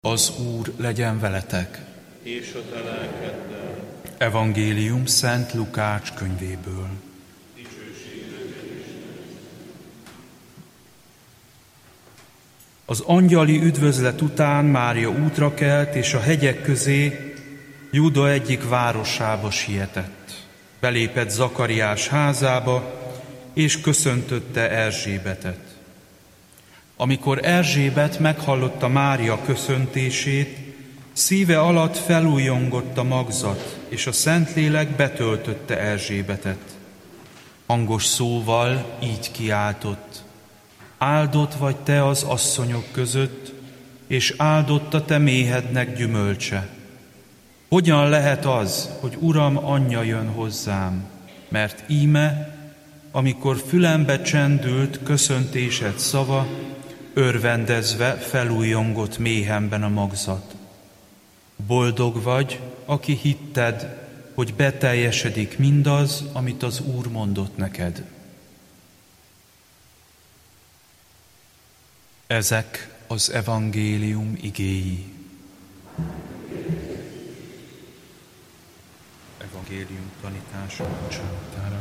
Az Úr legyen veletek. És a te lelkeddel. Evangélium Szent Lukács könyvéből. Az angyali üdvözlet után Mária útra kelt, és a hegyek közé Júda egyik városába sietett. Belépett Zakariás házába, és köszöntötte Erzsébetet. Amikor Erzsébet meghallotta Mária köszöntését, szíve alatt felújongott a magzat, és a Szentlélek betöltötte Erzsébetet. Hangos szóval így kiáltott: áldott vagy te az asszonyok között, és áldott a te méhednek gyümölcse. Hogyan lehet az, hogy Uram anyja jön hozzám? Mert íme, amikor fülembe csendült köszöntésed szava, örvendezve felújongott méhemben a magzat. Boldog vagy, aki hitted, hogy beteljesedik mindaz, amit az Úr mondott neked. Ezek az evangélium igéi. Evangélium tanítása bocsánatára.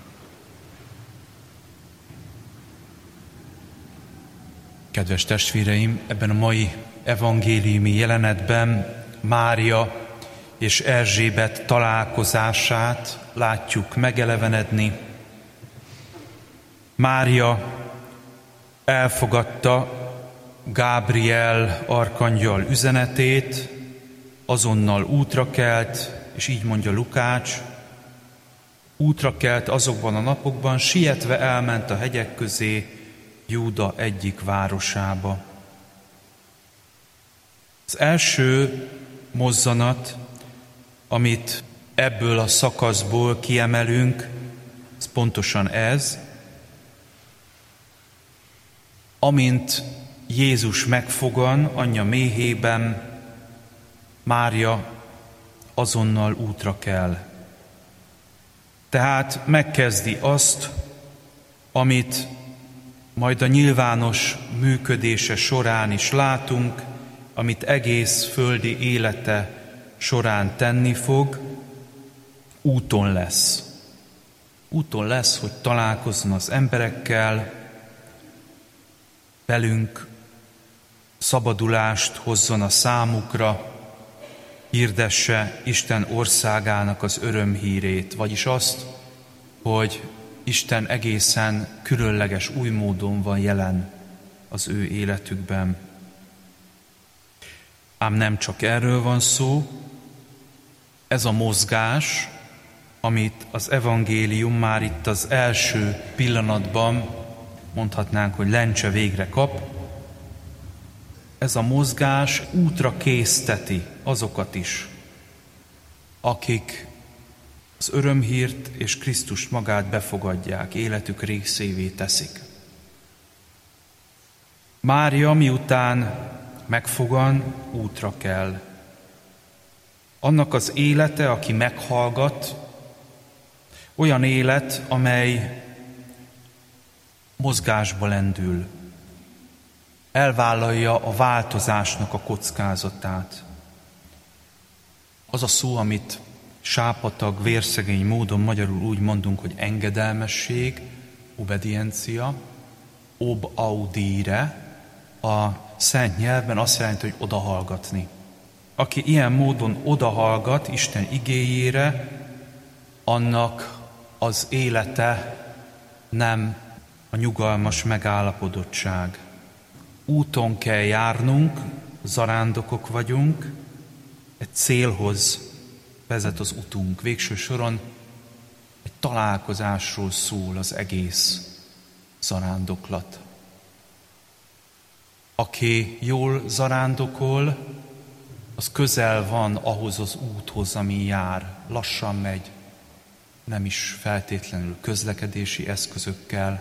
Kedves testvéreim, ebben a mai evangéliumi jelenetben Mária és Erzsébet találkozását látjuk megelevenedni. Mária elfogadta Gábriel arkangyal üzenetét, azonnal útra kelt, és így mondja Lukács, útra kelt azokban a napokban, sietve elment a hegyek közé, Júda egyik városába. Az első mozzanat, amit ebből a szakaszból kiemelünk, az pontosan ez. Amint Jézus megfogan anyja méhében, Mária azonnal útra kell. Tehát megkezdi azt, amit majd a nyilvános működése során is látunk, amit egész földi élete során tenni fog, úton lesz. Úton lesz, hogy találkozzon az emberekkel, velünk szabadulást hozzon a számukra, hirdesse Isten országának az örömhírét, vagyis azt, hogy Isten egészen különleges új módon van jelen az ő életükben. Ám nem csak erről van szó, ez a mozgás, amit az evangélium már itt az első pillanatban, mondhatnánk, hogy lencse végre kap, ez a mozgás útra készteti azokat is, akik az örömhírt és Krisztust magát befogadják, életük részévé teszik. Mária miután megfogan, útra kell. Annak az élete, aki meghallgat, olyan élet, amely mozgásba lendül, elvállalja a változásnak a kockázatát. Az a szó, amit sápatag, vérszegény módon magyarul úgy mondunk, hogy engedelmesség, obediencia, obaudire, a szent nyelvben azt jelenti, hogy odahallgatni. Aki ilyen módon odahallgat Isten igéjére, annak az élete nem a nyugalmas megállapodottság. Úton kell járnunk, zarándokok vagyunk, egy célhoz vezet az utunk. Végső soron egy találkozásról szól az egész zarándoklat. Aki jól zarándokol, az közel van ahhoz az úthoz, ami jár. Lassan megy, nem is feltétlenül közlekedési eszközökkel,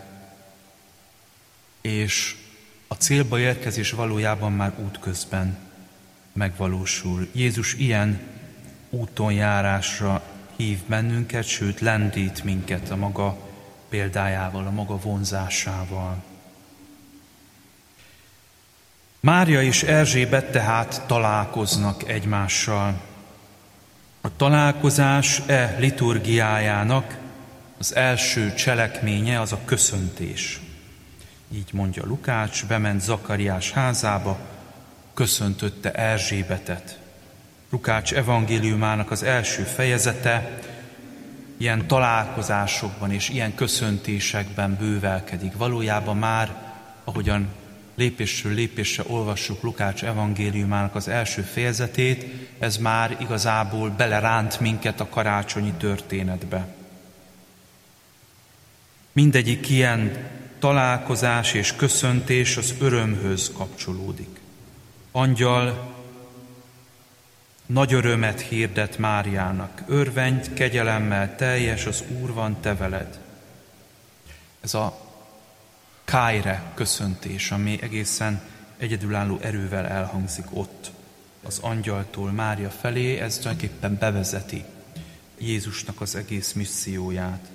és a célba érkezés valójában már útközben megvalósul. Jézus ilyen útonjárásra hív bennünket, sőt lendít minket a maga példájával, a maga vonzásával. Mária és Erzsébet tehát találkoznak egymással. A találkozás liturgiájának az első cselekménye az a köszöntés. Így mondja Lukács, bement Zakariás házába, köszöntötte Erzsébetet. Lukács evangéliumának az első fejezete ilyen találkozásokban és ilyen köszöntésekben bővelkedik. Valójában már, ahogyan lépésről lépésre olvassuk Lukács evangéliumának az első fejezetét, ez már igazából beleránt minket a karácsonyi történetbe. Mindegyik ilyen találkozás és köszöntés az örömhöz kapcsolódik. Angyal nagy örömet hirdet Máriának. Örvendj, kegyelemmel teljes, az Úr van te veled. Ez a kájre köszöntés, ami egészen egyedülálló erővel elhangzik ott az angyaltól Mária felé, ez tulajdonképpen bevezeti Jézusnak az egész misszióját.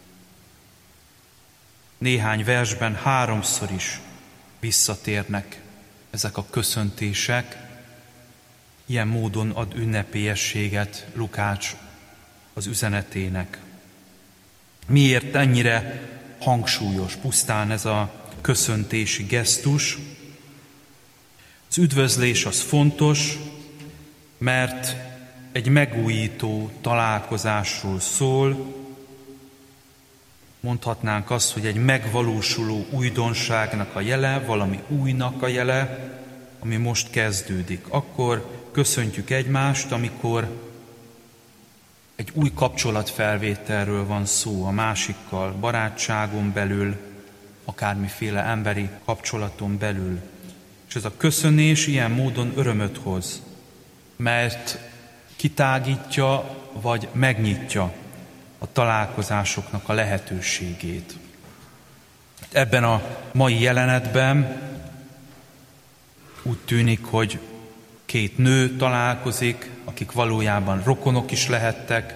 Néhány versben 3-szor is visszatérnek ezek a köszöntések, ilyen módon ad ünnepélyességet Lukács az üzenetének. Miért ennyire hangsúlyos pusztán ez a köszöntési gesztus? Az üdvözlés az fontos, mert egy megújító találkozásról szól, mondhatnánk azt, hogy egy megvalósuló újdonságnak a jele, valami újnak a jele, ami most kezdődik. Akkor köszöntjük egymást, amikor egy új kapcsolatfelvételről van szó a másikkal, barátságon belül, akármiféle emberi kapcsolaton belül. És ez a köszönés ilyen módon örömöt hoz, mert kitágítja vagy megnyitja a találkozásoknak a lehetőségét. Ebben a mai jelenetben úgy tűnik, hogy 2 nő találkozik, akik valójában rokonok is lehettek,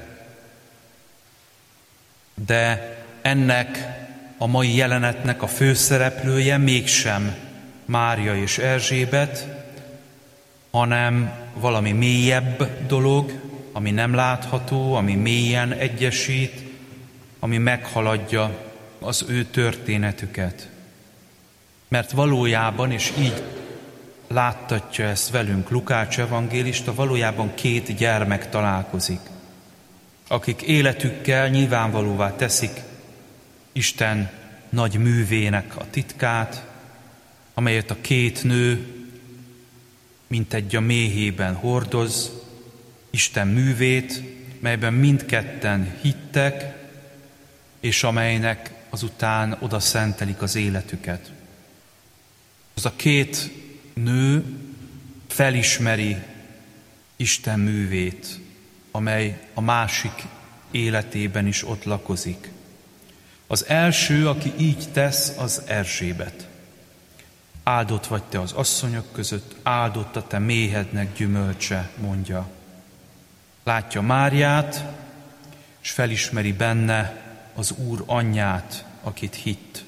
de ennek a mai jelenetnek a főszereplője mégsem Mária és Erzsébet, hanem valami mélyebb dolog, ami nem látható, ami mélyen egyesít, ami meghaladja az ő történetüket. Mert valójában, és így láttatja ezt velünk Lukács evangélista, valójában 2 gyermek találkozik, akik életükkel nyilvánvalóvá teszik Isten nagy művének a titkát, amelyet a 2 nő mintegy a méhében hordoz, Isten művét, melyben mindketten hittek, és amelynek azután oda szentelik az életüket. Az a 2 nő felismeri Isten művét, amely a másik életében is ott lakozik. Az első, aki így tesz, az Erzsébet. Áldott vagy te az asszonyok között, áldott a te méhednek gyümölcse, mondja. Látja Máriát, és felismeri benne az Úr anyját, akit hitt.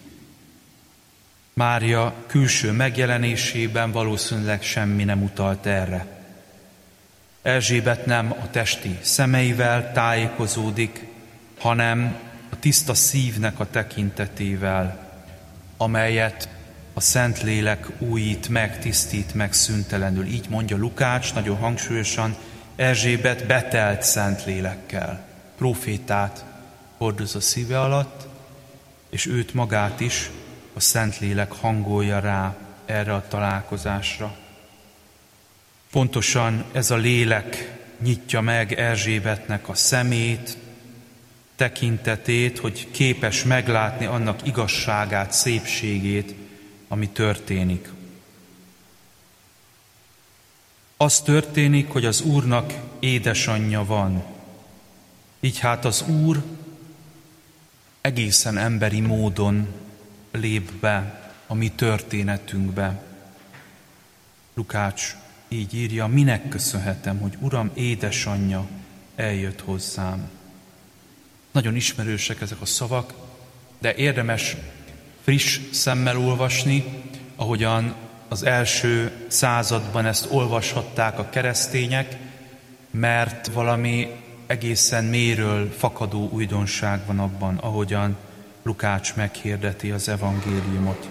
Mária külső megjelenésében valószínűleg semmi nem utalt erre. Erzsébet nem a testi szemeivel tájékozódik, hanem a tiszta szívnek a tekintetével, amelyet a Szentlélek újít meg, tisztít meg szüntelenül. Így mondja Lukács nagyon hangsúlyosan, Erzsébet betelt Szentlélekkel. Prófétát hordoz a szíve alatt, és őt magát is a Szentlélek hangolja rá erre a találkozásra. Pontosan ez a lélek nyitja meg Erzsébetnek a szemét, tekintetét, hogy képes meglátni annak igazságát, szépségét, ami történik. Az történik, hogy az Úrnak édesanyja van. Így hát az Úr egészen emberi módon lép be a mi történetünkbe. Lukács így írja, minek köszönhetem, hogy Uram édesanyja eljött hozzám. Nagyon ismerősek ezek a szavak, de érdemes friss szemmel olvasni, ahogyan az első században ezt olvashatták a keresztények, mert valami egészen mélyről fakadó újdonság van abban, ahogyan Lukács meghirdeti az evangéliumot.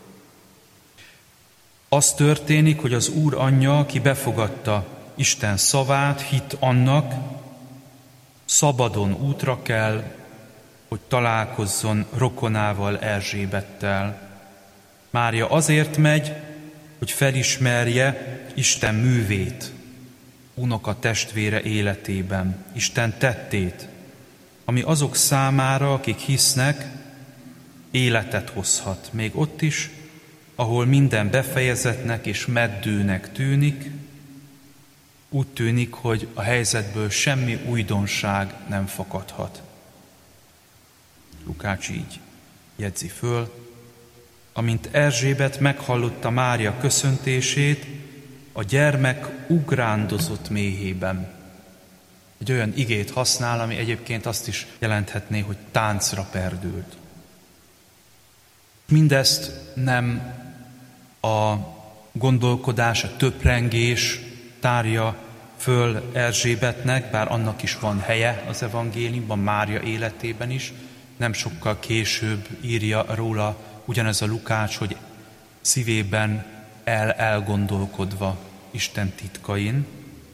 Az történik, hogy az Úr anyja, aki befogadta Isten szavát, hitt annak, szabadon útra kell, hogy találkozzon rokonával, Erzsébettel. Mária azért megy, hogy felismerje Isten művét, unoka testvére életében, Isten tettét, ami azok számára, akik hisznek, életet hozhat, még ott is, ahol minden befejezetnek és meddőnek tűnik, úgy tűnik, hogy a helyzetből semmi újdonság nem fakadhat. Lukács így jegyzi föl, amint Erzsébet meghallotta Mária köszöntését, a gyermek ugrándozott méhében. Egy olyan igét használ, ami egyébként azt is jelenthetné, hogy táncra perdült. Mindezt nem a gondolkodás, a töprengés tárja föl Erzsébetnek, bár annak is van helye az evangéliumban, Mária életében is. Nem sokkal később írja róla ugyanez a Lukács, hogy szívében elgondolkodva Isten titkain,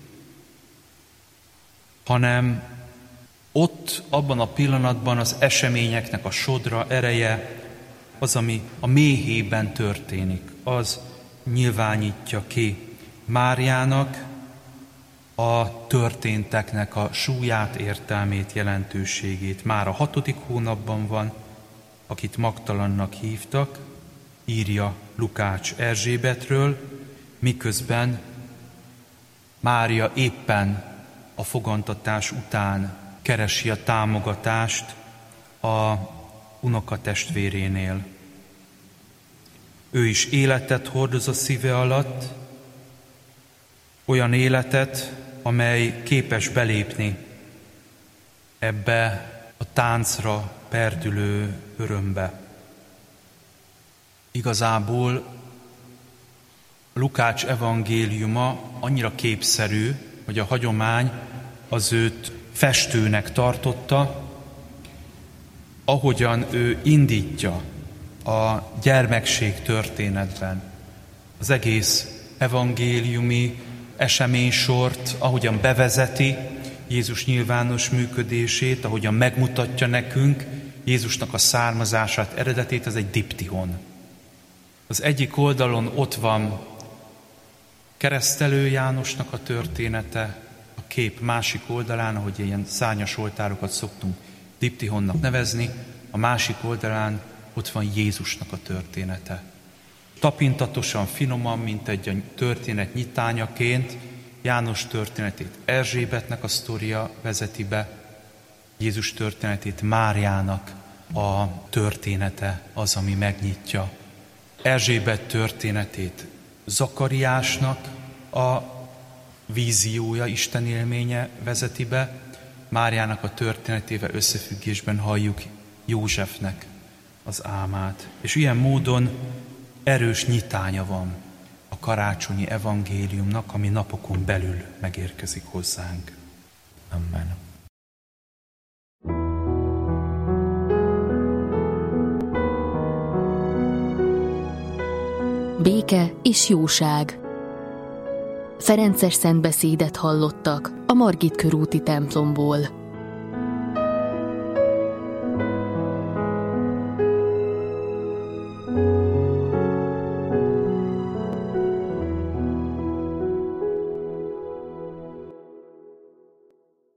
hanem ott, abban a pillanatban az eseményeknek a sodra, ereje, az, ami a méhében történik, az nyilvánítja ki Máriának a történteknek a súlyát, értelmét, jelentőségét. Már a 6. hónapban van, akit Magdalannak hívtak, írja Lukács Erzsébetről, miközben Mária éppen a fogantatás után keresi a támogatást a unokatestvérénél. Ő is életet hordoz a szíve alatt, olyan életet, amely képes belépni ebbe a táncra perdülő örömbe. Igazából Lukács evangéliuma annyira képszerű, hogy a hagyomány az őt festőnek tartotta, ahogyan ő indítja a gyermekség történetben az egész evangéliumi eseménysort, ahogyan bevezeti Jézus nyilvános működését, ahogyan megmutatja nekünk Jézusnak a származását, eredetét, ez egy diptihon. Az egyik oldalon ott van Keresztelő Jánosnak a története, a kép másik oldalán, ahogy ilyen szárnyas oltárokat szoktunk diptihonnak nevezni, a másik oldalán ott van Jézusnak a története. Tapintatosan, finoman, mint egy történet nyitányaként, János történetét Erzsébetnek a sztoria vezeti be, Jézus történetét Máriának a története az, ami megnyitja. Erzsébet történetét Zakariásnak a víziója, Isten élménye vezeti be, Máriának a történetével összefüggésben halljuk Józsefnek az álmát. És ilyen módon erős nyitánya van a karácsonyi evangéliumnak, ami napokon belül megérkezik hozzánk. Amen. Béke és jóság. Ferences szentbeszédet hallottak a Margit körúti templomból.